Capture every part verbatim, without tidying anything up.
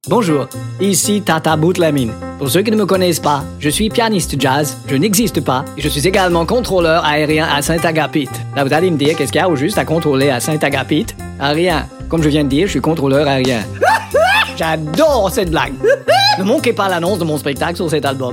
Bonjour, ici Tata Boutlamine. Pour ceux qui ne me connaissent pas, je suis pianiste jazz, je n'existe pas, et je suis également contrôleur aérien à Saint-Agapit. Là, vous allez me dire, qu'est-ce qu'il y a au juste à contrôler à Saint-Agapit? Ah, rien. Comme je viens de dire, je suis contrôleur aérien. J'adore cette blague. Ne manquez pas l'annonce de mon spectacle sur cet album.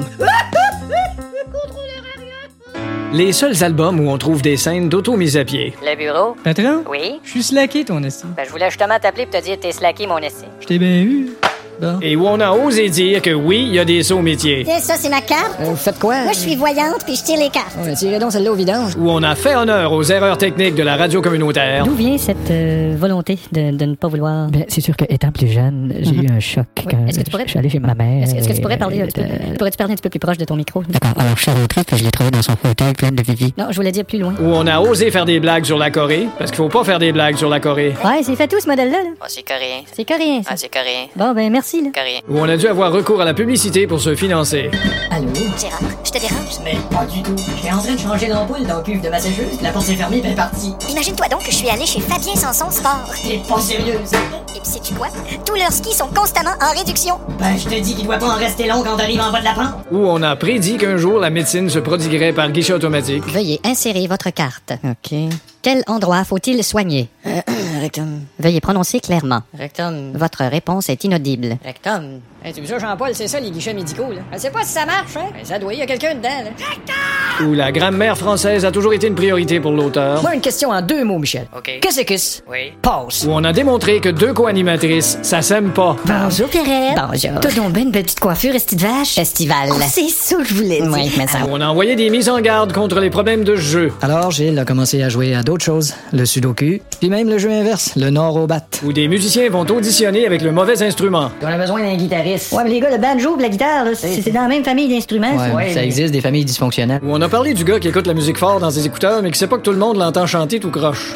Les seuls albums où on trouve des scènes d'auto-mise à pied. Le bureau? Patron? Oui? Je suis slacké, ton esti. Ben, je voulais justement t'appeler pour te dire que t'es slacké, mon esti. Je t'ai bien eu. Bon. Et où on a osé dire que oui, il y a des sauts métiers. Tiens, ça, c'est ma carte. Euh, vous faites quoi? Moi, je suis voyante, puis je tire les cartes. Oh, tirez donc celle-là au vidange. Où on a fait honneur aux erreurs techniques de la radio communautaire. D'où vient cette euh, volonté de, de ne pas vouloir... Ben, c'est sûr qu'étant plus jeune, j'ai Mhm. eu un choc Oui. quand Est-ce que tu pourrais- je suis allé chez ma mère. Est-ce, est-ce que tu pourrais parler un et, petit peu... euh, Pourrais-tu parler un petit peu plus proche de ton micro? D'accord. Alors, je suis rentré que je l'ai trouvé dans son fauteuil plein de vivi. Non, je voulais dire plus loin. Où on a osé faire des blagues sur la Corée, parce qu'il faut pas faire des blagues sur la Corée. Ouais, c'est fait tout, ce modèle-là. Là. Oh, c'est coréen. C'est coréen, ça. Ah, c'est coréen. Bon, ben, merci, là. Coréen. Où on a dû avoir recours à la publicité pour se financer. Allô? Gérard, je te dérange? Mais pas du tout. J'étais en train de changer l'ampoule dans le cuve de ma sécheuse. La porte s'est fermée, ben partie. Imagine-toi donc que je suis allée chez Fabien Sanson Sport. T'es pas sérieuse? Et puis sais-tu quoi? Tous leurs skis sont constamment en réduction. Ben, je te dis qu'il doit pas en rester long quand t'arrives en bas de la pente. Où on a prédit qu'un jour la médecine se prodiguerait par guichet automatique. Veuillez insérer votre carte. OK. Quel endroit faut-il soigner? Rectum. Veuillez prononcer clairement. Rectum. Votre réponse est inaudible. Rectum. Hey, tu veux ça, Jean-Paul? C'est ça, les guichets médicaux, là. Je sais pas si ça marche, hein? Ben, ça doit, il y a quelqu'un dedans, là. Où la grammaire française a toujours été une priorité pour l'auteur. Moi, une question en deux mots, Michel. OK. Qu'est-ce que c'est? Oui. Passe. Où on a démontré que deux co-animatrices, ça s'aime pas. Bonjour, Pierrette. Bonjour. T'as donc ben une belle petite coiffure, esti de vache. Estival. C'est ça que je voulais dire. Oui, mais ça... Où on a envoyé des mises en garde contre les problèmes de jeu. Alors, Gilles a commencé à jouer à d'autres choses. Le sudoku, puis même le jeu inverse, le nord au bat. Où des musiciens vont auditionner avec le mauvais instrument. On a besoin d'un guitariste. Ouais, mais les gars, le banjo pis la guitare, là, c'est, c'est dans la même famille d'instruments. Ouais, ça. ouais, ça existe des familles dysfonctionnelles. Où on a parlé du gars qui écoute la musique fort dans ses écouteurs, mais qui sait pas que tout le monde l'entend chanter tout croche.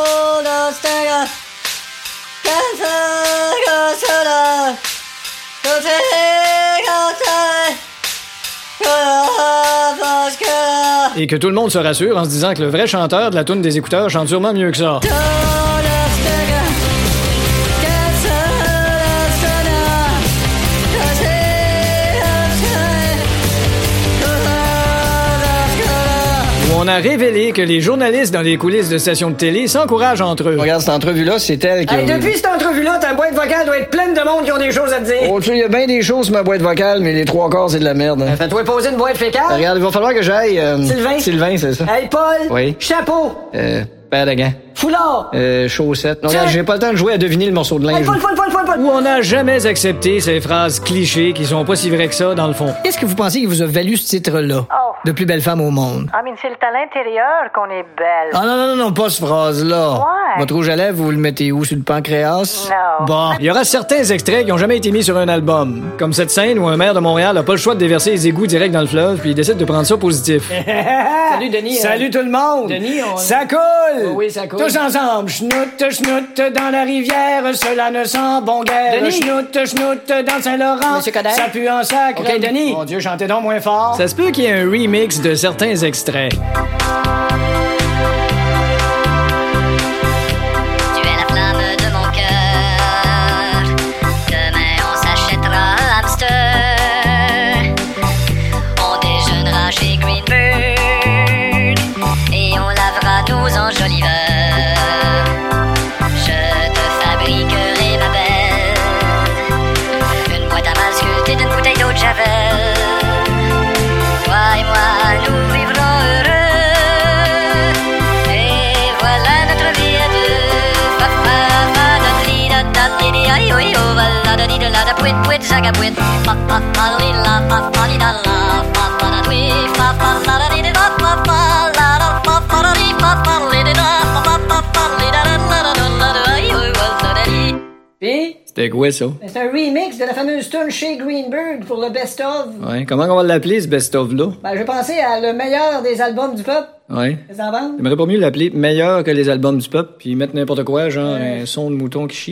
Et que tout le monde se rassure en se disant que le vrai chanteur de la toune des écouteurs chante sûrement mieux que ça. Où on a révélé que les journalistes dans les coulisses de stations de télé s'encouragent entre eux. Regarde, cette entrevue-là, c'est elle qui... Hey, depuis cette entrevue-là, ta boîte vocale doit être pleine de monde qui ont des choses à te dire. Oh, tu sais, il y a bien des choses sur ma boîte vocale, mais les trois quarts, c'est de la merde. hein. Fais-toi poser une boîte fécale. Regarde, il va falloir que j'aille... euh, Sylvain. Sylvain, c'est ça. Hey, Paul. Oui. Chapeau. Euh, paire de gants. Foulard. Euh, chaussettes. Non, Tiens. regarde, j'ai pas le temps de jouer à deviner le morceau de Hey, linge. Paul, Paul, Paul, Paul, Paul. Où on n'a jamais accepté ces phrases clichés qui sont pas si vraies que ça dans le fond. Qu'est-ce que vous pensez qui vous a valu ce titre-là? Oh. De plus belle femme au monde. Ah, mais c'est le talent intérieur qu'on est belle. Ah non, non, non, non, pas cette phrase-là. Ouais. Votre rouge à lèvres, vous le mettez où? Sur le pancréas? Non. Bon, il y aura certains extraits qui ont jamais été mis sur un album. Comme cette scène où un maire de Montréal a pas le choix de déverser les égouts direct dans le fleuve, puis il décide de prendre ça positif. Salut, Denis. euh, Salut tout le monde! Denis, on... Ça coule! Oh oui, ça coule. Tous ensemble, schnout, schnout dans la rivière, cela ne sent bon guère. Denis. Schnout, schnout dans le Saint-Laurent, Monsieur Coderre. ça pue en sacre. OK, Denis. Mon Dieu, chantez donc moins fort. Ça se peut qu'il y ait un remix de certains extraits. Tu es la flamme de mon cœur. Demain on s'achètera un hamster. On déjeunera chez Greenbird et on lavera nos enjoliveurs. Je te fabriquerai ma belle une boîte à mal sculptée d'une bouteille d'eau de Javel. Toi et moi nous vivrons heureux. Et voilà notre vie à deux. Fa fa fa da li da da li di aïe oui oh va la da di da la da pouet pouet zaga pouet. Fa fa fa li la fa fa li da la fa fa da oui fa fa la da di da fa fa la da fa fa da di fa fa li da fa fa fa fa li da la la la la aïe oui va la da di. Puis, C'était quoi ça? c'est un remix de la fameuse tune chez Greenberg pour le best-of. Ouais, comment on va l'appeler ce best-of-là? Ben, j'ai pensé à le meilleur des albums du peuple. Ouais. Qu'est-ce que t'en penses? J'aimerais pas mieux l'appeler meilleur que les albums du peuple, puis mettre n'importe quoi, genre un son de mouton qui chie.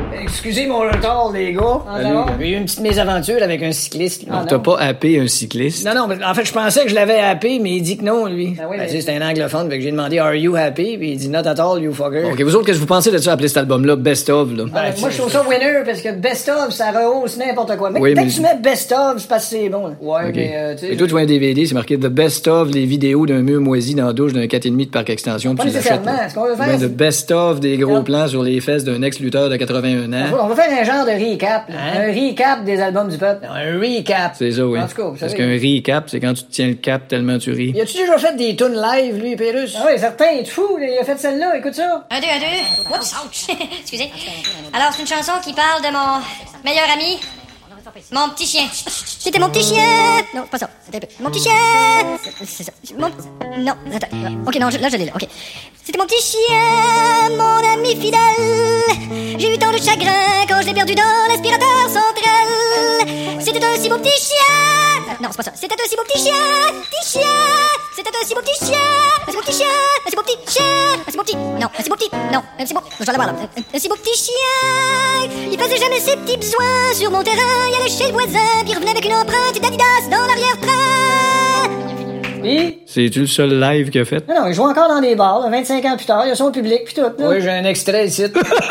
Excusez mon retard, les gars. Ah, ça va? J'ai eu une petite mésaventure avec un cycliste. Alors, t'as pas happé un cycliste? Non, non, mais en fait, je pensais que je l'avais happé, mais il dit que non, lui. Ben oui, Ben, mais- tu sais, c'est un anglophone, fait que j'ai demandé, are you happy? Puis il dit, not at all, you fucker. OK, vous autres, qu'est-ce que vous pensez de ça, appeler cet album-là Best of, là? Ben, moi, je trouve ça winner parce que best of, ça rehausse n'importe quoi. Mais Oui, dès mais- que tu mets best of, c'est parce que c'est bon. Là. Ouais, OK. mais euh, tu sais. Et toi, tu vois un D V D, c'est marqué The Best of, les vidéos d'un mur moisi dans la douche d'un quatre virgule cinq de Parc Extension, Pas puis tu les achètes, nécessairement. là. Ce qu'on veut Ou faire, bien c'est- The Best of, des gros Non. plans sur les fesses d'un ex-lutteur de quatre-vingt-un ans. On va faire un genre de recap. là. Hein? Un recap des albums du peuple. Un recap. C'est ça, oui. En tout cas, vous Parce savez- qu'un recap, c'est quand tu te tiens le cap tellement tu ris. Y a-tu déjà fait des tunes live, lui, Pérus? Ah oui, certain, il est fou, là, il a fait celle-là, écoute ça. Un, deux, un, deux. Oups. Excusez. Alors, c'est une chanson qui parle de mon meilleur ami, mon petit chien. C'était mon petit chien. Non, pas ça. C'était un peu. Mon petit chien. C'est- C'est ça. Mon... Non, attends. Ok, non, je- là je l'ai là. Ok. C'était mon petit chien, mon ami fidèle. J'ai eu tant de chagrin quand je l'ai perdu dans l'aspirateur central. C'était un si beau petit chien. Non, c'est pas ça. C'était un si beau petit chien. Petit chien. C'était un si beau petit chien. Un si beau petit chien. Un si beau petit chien. Un si beau petit. Non, un si beau petit. Non, un si beau. Je dois l'avoir là. Un, un si beau petit chien. Il faisait jamais ses petits besoins sur mon terrain. Il allait chez le voisin, puis revenait avec une empreinte d'Adidas dans l'arrière-train. Puis? C'est-tu le seul live qu'il a fait? Non, non, il joue encore dans des bars, là, vingt-cinq ans plus tard, il a son public, puis tout. Là. Oui, j'ai un extrait ici.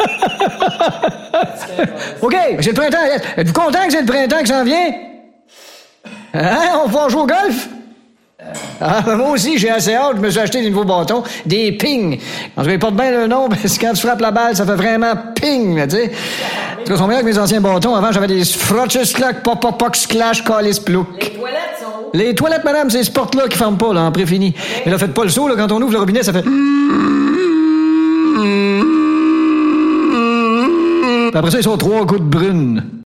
OK, c'est le printemps. Êtes-vous content que c'est le printemps qui s'en vient? Hein? On va jouer au golf? Ah, ben moi aussi, j'ai assez hâte. Je me suis acheté des nouveaux bâtons, des ping. En tout cas, ils portent bien le nom, parce que quand tu frappes la balle, ça fait vraiment ping, là, tu sais. En tout cas, ils sont meilleurs que mes anciens bâtons. Avant, j'avais des Frotches Clack, Pop Pop Pop Splash, Callis Plouk. Les toilettes sont où? Les toilettes, madame, c'est ce porte-là qui ferme pas, là, en pré-fini. Mais là, faites pas le saut, là, quand on ouvre le robinet, ça fait... Puis après ça, ils sont trois gouttes brunes.